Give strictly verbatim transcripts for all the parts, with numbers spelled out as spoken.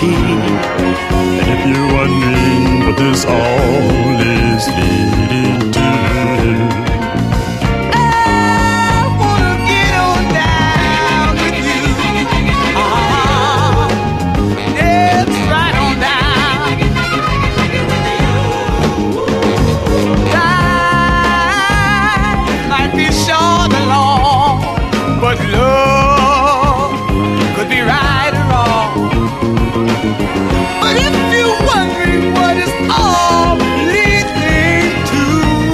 key. And if you're wondering what this all is leading to, but love could be right or wrong. But if you're wondering what it's all leading to,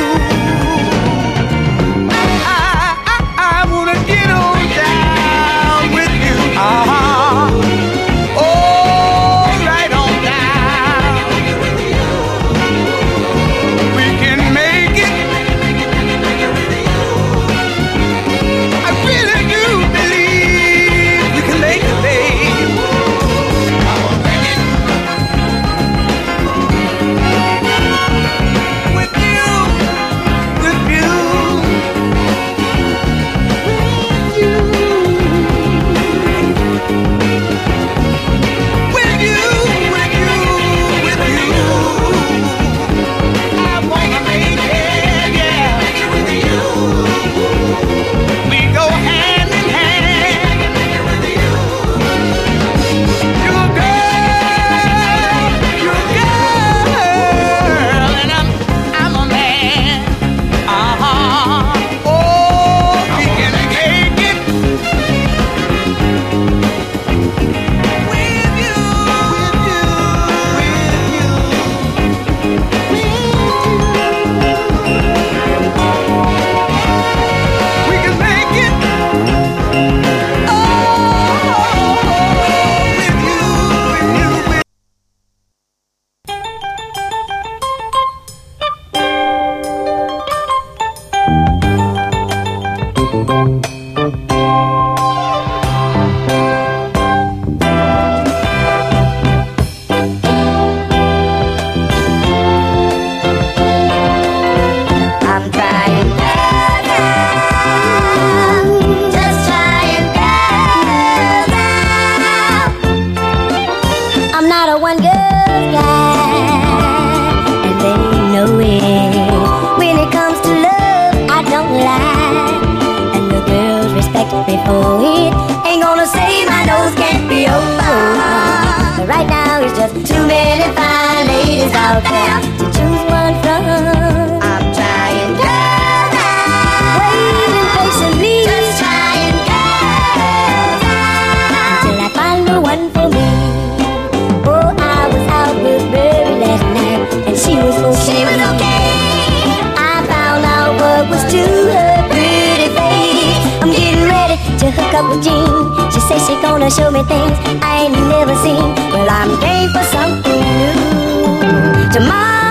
I, I, I wanna get on down with you. Uh-huh. Oh, right on down. We can make it. I really do believe we can make it, babe. I'm gonna make it with you, with you, with you, with you, with you. I wanna make it, yeah, with you. We go hand in hand. You're a girl, you're a girl, and I'm, I'm a man. Uh-huh. Oh, we can make it with you, with you, with you. We can make it. Oh, with you, with you, with I'm trying now, just trying now. I'm not a one girl guy, and they know it. When it comes to love, I don't lie, and the girls respect me for it. Ain't gonna say my nose can't be open, but right now it's just too many fine ladies out there to choose one from. I'm trying girl now, waiting patiently, just trying girl now, until I find the one for me. Oh, I was out with Mary last night, and she was okay. She was okay. I found out what was to her pretty face. I'm getting ready to hook up with Jean. She says she gonna show me things I ain't never seen. Well, I'm game for something new. Tomorrow